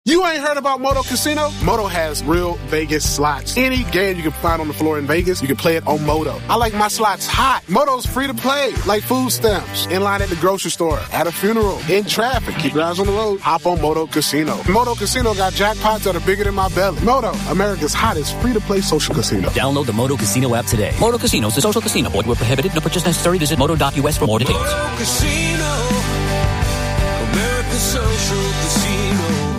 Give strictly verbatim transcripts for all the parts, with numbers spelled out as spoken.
You ain't heard about Moto Casino? Moto has real Vegas slots. Any game you can find on the floor in Vegas, you can play it on Moto. I like my slots hot. Moto's free to play, like food stamps, in line at the grocery store, at a funeral, in traffic. Keep your eyes on the road. Hop on Moto Casino. Moto Casino got jackpots that are bigger than my belly. Moto, America's hottest free-to-play social casino. Download the Moto Casino app today. Moto Casino is a social casino. Void where prohibited. No purchase necessary. Visit moto dot U S for more details. Moto Casino, America's social casino.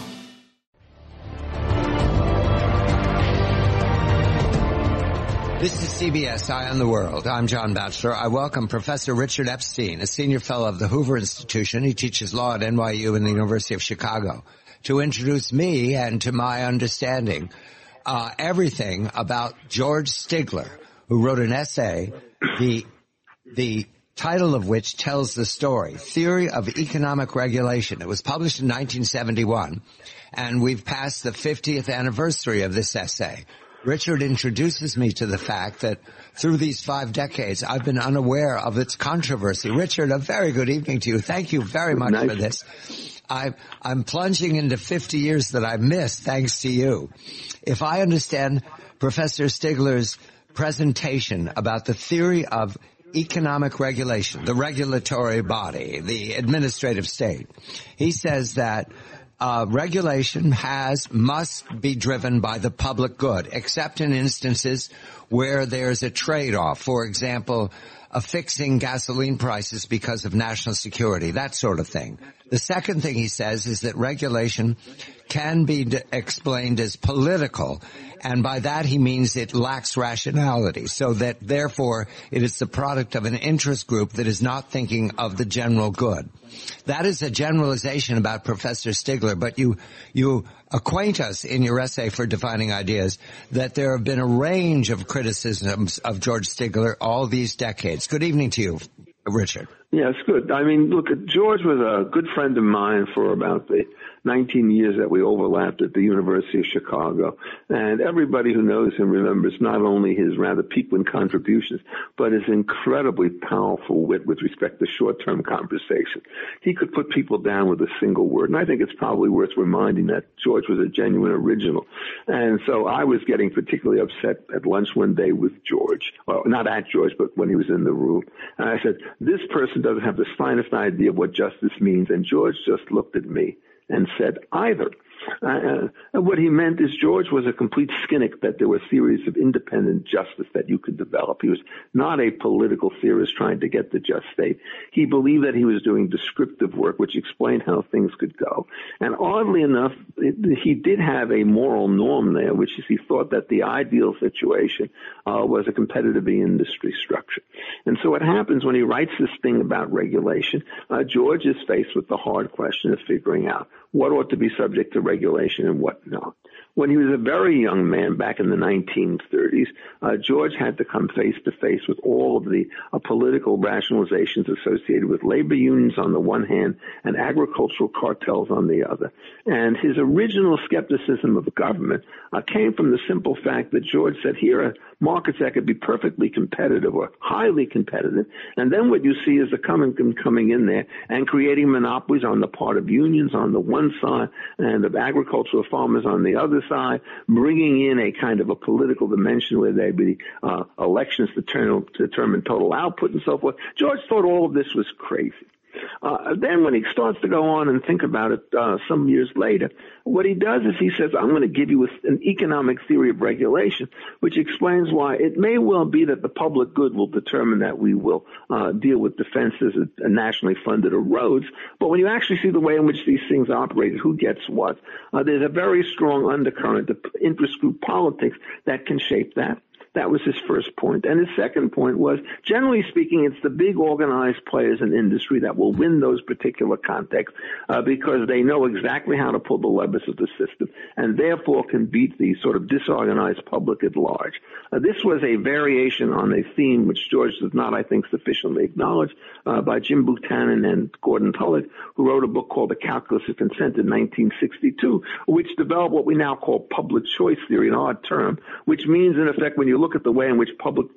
This is C B S Eye on the World. I'm John Batchelor. I welcome Professor Richard Epstein, a senior fellow of the Hoover Institution. He teaches law at N Y U and the University of Chicago, to introduce me and, to my understanding, uh, everything about George Stigler, who wrote an essay, the, the title of which tells the story, Theory of Economic Regulation. It was published in nineteen seventy-one, and we've passed the fiftieth anniversary of this essay. Richard introduces me to the fact that through these five decades, I've been unaware of its controversy. Richard, a very good evening to you. Thank you very much nice. for this. I, I'm plunging into fifty years that I missed thanks to you. If I understand Professor Stigler's presentation about the theory of economic regulation, the regulatory body, the administrative state, he says that Uh, regulation has, must be driven by the public good, except in instances where there's a trade-off. For example, affixing gasoline prices because of national security, that sort of thing. The second thing he says is that regulation can be d- explained as political, and by that he means it lacks rationality, so that therefore it is the product of an interest group that is not thinking of the general good. That is a generalization about Professor Stigler, but you, you acquaint us in your essay for Defining Ideas that there have been a range of criticisms of George Stigler all these decades. Good evening to you, Richard. Yes, good. I mean, look, George was a good friend of mine for about the nineteen years that we overlapped at the University of Chicago. And everybody who knows him remembers not only his rather piquant contributions, but his incredibly powerful wit with respect to short-term conversation. He could put people down with a single word. And I think it's probably worth reminding that George was a genuine original. And so I was getting particularly upset at lunch one day with George. Well, not at George, but when he was in the room. And I said, this person doesn't have the slightest idea of what justice means. And George just looked at me and said either. Uh, and what he meant is George was a complete cynic that there were theories of independent justice that you could develop. He was not a political theorist trying to get the just state. He believed that he was doing descriptive work, which explained how things could go. And oddly enough, it, he did have a moral norm there, which is he thought that the ideal situation uh, was a competitive industry structure. And so what happens when he writes this thing about regulation, uh, George is faced with the hard question of figuring out what ought to be subject to regulation and what not. When he was a very young man back in the nineteen thirties, uh, George had to come face to face with all of the uh, political rationalizations associated with labor unions on the one hand and agricultural cartels on the other. And his original skepticism of the government uh, came from the simple fact that George said, here are markets that could be perfectly competitive or highly competitive, and then what you see is the coming coming in there and creating monopolies on the part of unions on the one side and of agricultural farmers on the other side, bringing in a kind of a political dimension where there'd be uh, elections to, turn, to determine total output and so forth. George thought all of this was crazy. Uh, then when he starts to go on and think about it uh, some years later, what he does is he says, I'm going to give you an economic theory of regulation, which explains why it may well be that the public good will determine that we will uh, deal with defenses and nationally funded roads. But when you actually see the way in which these things operate, who gets what, uh, there's a very strong undercurrent of interest group politics that can shape that. That was his first point. And his second point was, generally speaking, it's the big organized players in industry that will win those particular contexts uh, because they know exactly how to pull the levers of the system and therefore can beat the sort of disorganized public at large. Uh, this was a variation on a theme which George does not, I think, sufficiently acknowledge uh, by Jim Buchanan and Gordon Tullock, who wrote a book called The Calculus of Consent in nineteen sixty-two, which developed what we now call public choice theory, an odd term, which means, in effect, when you look at the way in which public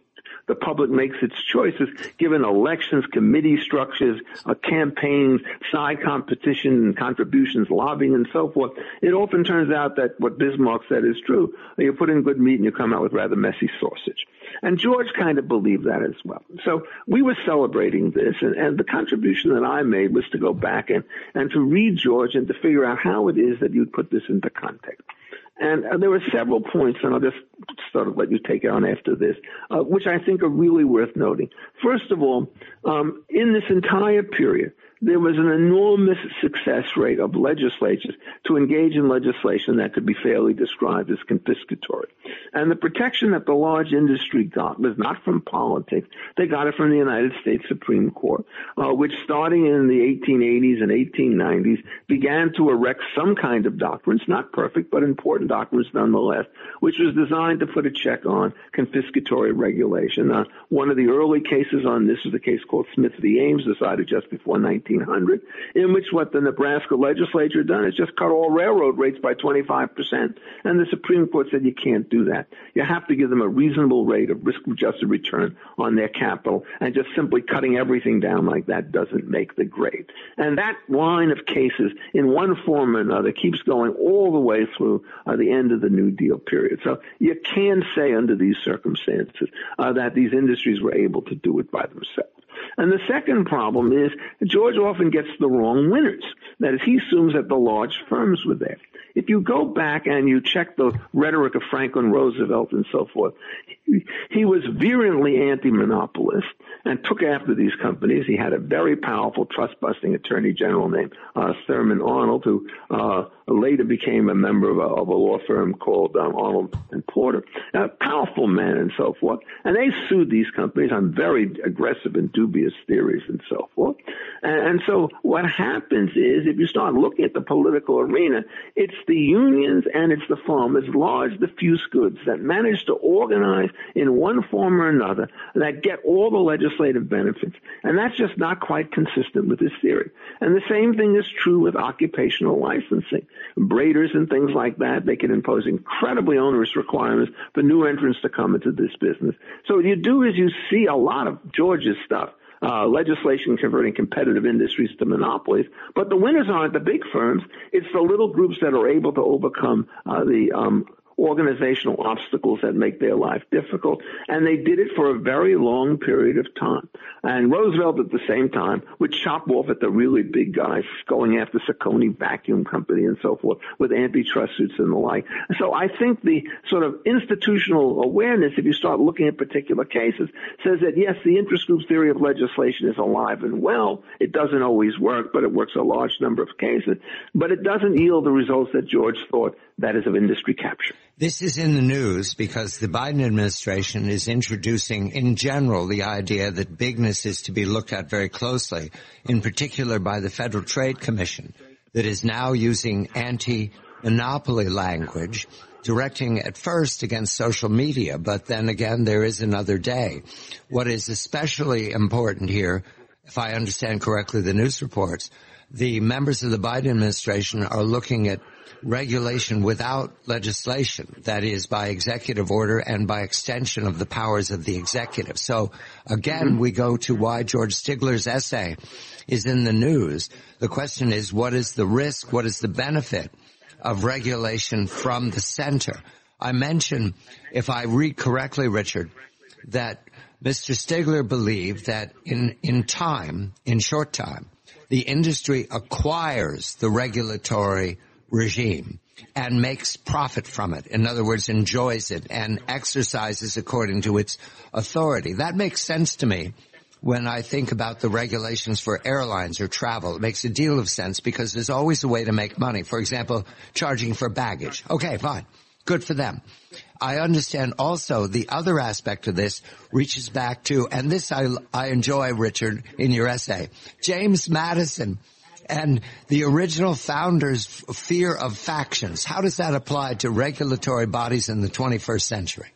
the public makes its choices, given elections, committee structures, uh, campaigns, side competition and contributions, lobbying, and so forth, it often turns out that what Bismarck said is true. You put in good meat and you come out with rather messy sausage. And George kind of believed that as well. So we were celebrating this, and, and the contribution that I made was to go back and, and to read George and to figure out how it is that you'd put this into context. And uh, there were several points, and I'll just sort of let you take it on after this, uh, which I think are really worth noting. First of all, um, in this entire period, there was an enormous success rate of legislatures to engage in legislation that could be fairly described as confiscatory. And the protection that the large industry got was not from politics. They got it from the United States Supreme Court, uh, which starting in the eighteen eighties and eighteen nineties began to erect some kind of doctrines, not perfect, but important doctrines nonetheless, which was designed to put a check on confiscatory regulation. Uh, one of the early cases on this is a case called Smith v. Ames, decided just before nineteen hundred, in which what the Nebraska legislature done is just cut all railroad rates by twenty-five percent. And the Supreme Court said you can't do that. You have to give them a reasonable rate of risk-adjusted return on their capital, and just simply cutting everything down like that doesn't make the grade. And that line of cases, in one form or another, keeps going all the way through uh, the end of the New Deal period. So you can say under these circumstances uh, that these industries were able to do it by themselves. And the second problem is George often gets the wrong winners. That is, he assumes that the large firms were there. If you go back and you check the rhetoric of Franklin Roosevelt and so forth, he, he was virulently anti-monopolist and took after these companies. He had a very powerful trust-busting attorney general named uh, Thurman Arnold, who uh, later became a member of a, of a law firm called um, Arnold and Porter. A powerful man and so forth. And they sued these companies on very aggressive and dubious theories and so forth. And, and so what happens is, if you start looking at the political arena, it's the unions and it's the farmers, large diffuse goods, that manage to organize in one form or another that get all the legislative benefits. And that's just not quite consistent with this theory. And the same thing is true with occupational licensing. Braiders and things like that, they can impose incredibly onerous requirements for new entrants to come into this business. So what you do is you see a lot of George's stuff. Uh, legislation converting competitive industries to monopolies. But the winners aren't the big firms. It's the little groups that are able to overcome uh, the um, organizational obstacles that make their life difficult. And they did it for a very long period of time. And Roosevelt, at the same time, would chop off at the really big guys, going after Saucony Vacuum Company and so forth, with antitrust suits and the like. So I think the sort of institutional awareness, if you start looking at particular cases, says that, yes, the interest group theory of legislation is alive and well. It doesn't always work, but it works a large number of cases. But it doesn't yield the results that George thought, that is, of industry capture. This is in the news because the Biden administration is introducing, in general, the idea that bigness is to be looked at very closely, in particular by the Federal Trade Commission, that is now using anti-monopoly language, directing at first against social media, but then again, there is another day. What is especially important here, if I understand correctly the news reports, the members of the Biden administration are looking at regulation without legislation, that is, by executive order and by extension of the powers of the executive. So, again, mm-hmm. we go to why George Stigler's essay is in the news. The question is, what is the risk, what is the benefit of regulation from the center? I mentioned, if I read correctly, Richard, that Mister Stigler believed that in, in time, in short time, the industry acquires the regulatory regime and makes profit from it. In other words, enjoys it and exercises according to its authority. That makes sense to me when I think about the regulations for airlines or travel. It makes a deal of sense because there's always a way to make money. For example, charging for baggage. Okay, fine. Good for them. I understand also the other aspect of this reaches back to, and this I, I enjoy, Richard, in your essay, James Madison and the original founders' fear of factions. How does that apply to regulatory bodies in the twenty-first century?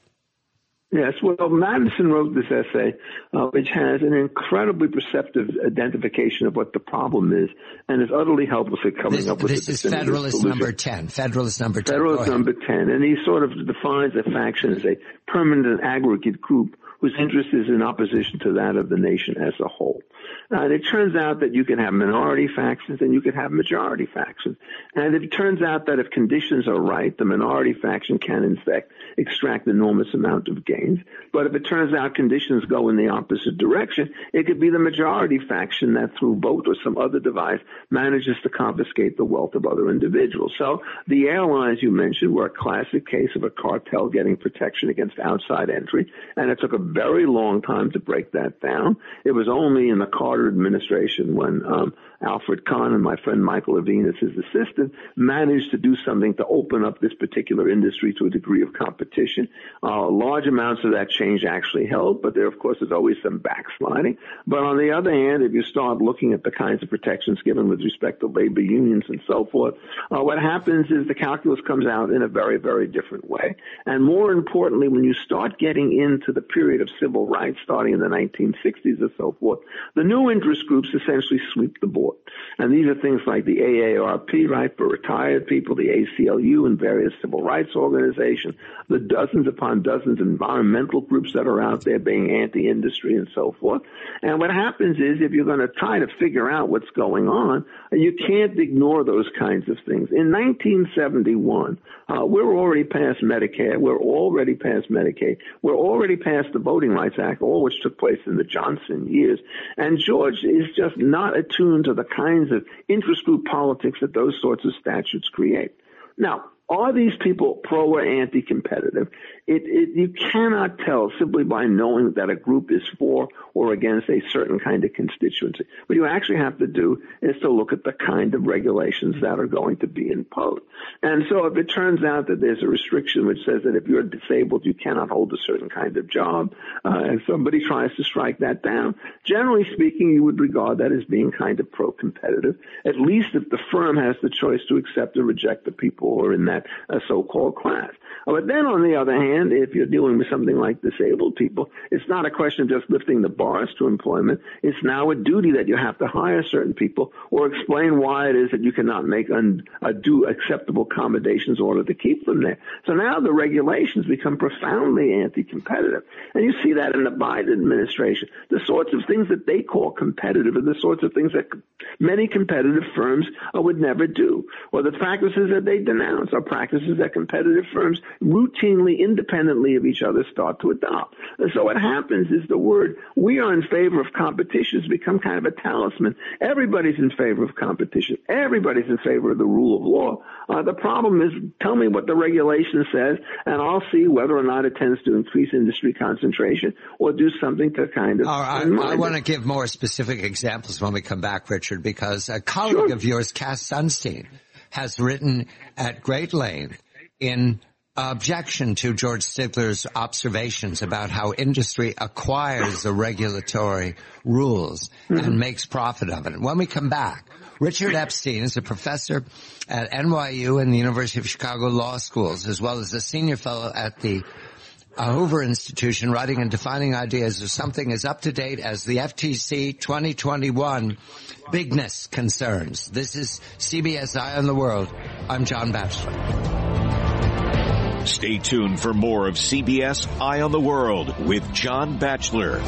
Yes, well, Madison wrote this essay, uh, which has an incredibly perceptive identification of what the problem is, and is utterly helpless at coming this, up with a This is Federalist solution. number ten. Federalist number ten. Federalist number ten, and he sort of defines a faction as a permanent and aggregate group whose interest is in opposition to that of the nation as a whole. Uh, and it turns out that you can have minority factions and you can have majority factions. And it turns out that if conditions are right, the minority faction can, in fact, extract an enormous amount of gains. But if it turns out conditions go in the opposite direction, it could be the majority faction that, through vote or some other device, manages to confiscate the wealth of other individuals. So the airlines you mentioned were a classic case of a cartel getting protection against outside entry, and it took a very long time to break that down. It was only in the Carter administration when um, Alfred Kahn and my friend Michael Levine, as his assistant, managed to do something to open up this particular industry to a degree of competition. Uh, large amounts of that change actually held, but there, of course, is always some backsliding. But on the other hand, if you start looking at the kinds of protections given with respect to labor unions and so forth, uh, what happens is the calculus comes out in a very, very different way. And more importantly, when you start getting into the period of civil rights starting in the nineteen sixties or so forth, the new interest groups essentially sweep the board. And these are things like the A A R P, right, for retired people, the A C L U and various civil rights organizations, the dozens upon dozens of environmental groups that are out there being anti-industry and so forth. And what happens is if you're going to try to figure out what's going on, you can't ignore those kinds of things. In nineteen seventy-one, uh, we're already past Medicare. We're already past Medicaid. We're already past the Voting Rights Act, all which took place in the Johnson years. And George is just not attuned to the kinds of interest group politics that those sorts of statutes create. Now, are these people pro or anti-competitive? It, it, you cannot tell simply by knowing that a group is for or against a certain kind of constituency. What you actually have to do is to look at the kind of regulations that are going to be imposed. And so if it turns out that there's a restriction which says that if you're disabled, you cannot hold a certain kind of job, uh, and somebody tries to strike that down, generally speaking, you would regard that as being kind of pro-competitive, at least if the firm has the choice to accept or reject the people who are in that uh, so-called class. But then, on the other hand, if you're dealing with something like disabled people, it's not a question of just lifting the bars to employment. It's now a duty that you have to hire certain people or explain why it is that you cannot make un- uh, do acceptable accommodations in order to keep them there. So now the regulations become profoundly anti-competitive. And you see that in the Biden administration. The sorts of things that they call competitive are the sorts of things that many competitive firms uh, would never do. Or the practices that they denounce are practices that competitive firms routinely, independently of each other, start to adopt. And so what happens is the word "we are in favor of competition" has become kind of a talisman. Everybody's in favor of competition. Everybody's in favor of the rule of law. Uh, the problem is, tell me what the regulation says, and I'll see whether or not it tends to increase industry concentration or do something to kind of... Oh, I, I want to give more specific examples when we come back, Richard, because a colleague Sure. of yours, Cass Sunstein, has written at great length in objection to George Stigler's observations about how industry acquires the regulatory rules mm-hmm. and makes profit of it. When we come back, Richard Epstein is a professor at N Y U and the University of Chicago Law Schools, as well as a senior fellow at the uh, Hoover Institution, writing and defining ideas of something as up-to-date as the F T C twenty twenty-one bigness concerns. This is C B S Eye on the World. I'm John Batchelor. Stay tuned for more of C B S Eye on the World with John Batchelor.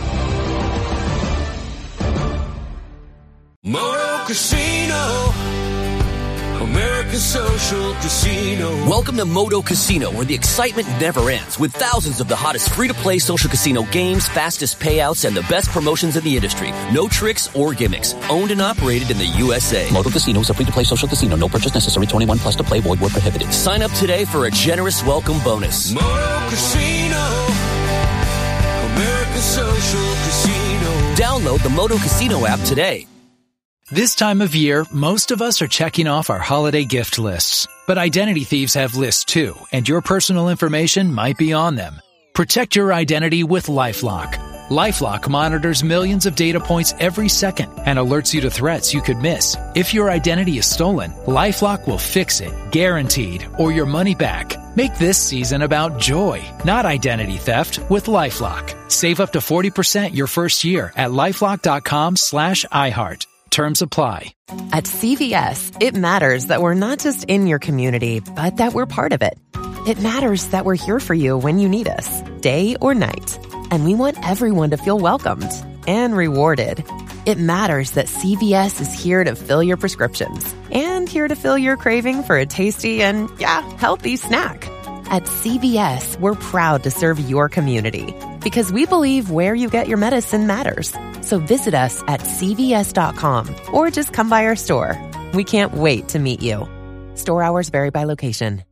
Moto Casino, American Social Casino. Welcome to Moto Casino, where the excitement never ends, with thousands of the hottest free-to-play social casino games, fastest payouts, and the best promotions in the industry. No tricks or gimmicks. Owned and operated in the U S A. Moto Casino is a free-to-play social casino. No purchase necessary. twenty-one plus to play. Void where prohibited. Sign up today for a generous welcome bonus. Moto Casino, American Social Casino. Download the Moto Casino app today. This time of year, most of us are checking off our holiday gift lists. But identity thieves have lists too, and your personal information might be on them. Protect your identity with LifeLock. LifeLock monitors millions of data points every second and alerts you to threats you could miss. If your identity is stolen, LifeLock will fix it, guaranteed, or your money back. Make this season about joy, not identity theft, with LifeLock. Save up to forty percent your first year at LifeLock.com slash iHeart. Terms apply. At C V S, it matters that we're not just in your community, but that we're part of it. It matters that we're here for you when you need us, day or night. And we want everyone to feel welcomed and rewarded. It matters that C V S is here to fill your prescriptions and here to fill your craving for a tasty and, yeah, healthy snack. At C V S, we're proud to serve your community because we believe where you get your medicine matters. So visit us at C V S dot com or just come by our store. We can't wait to meet you. Store hours vary by location.